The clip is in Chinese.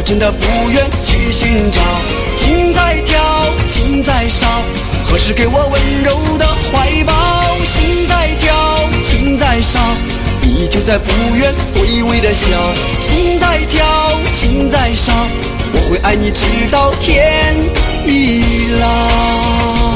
真的不愿去寻找。情在跳，情在烧，何时给我温柔的怀抱？心在跳，情在烧，你就在不愿微微的笑。心在跳，情在烧，我会爱你直到天已老。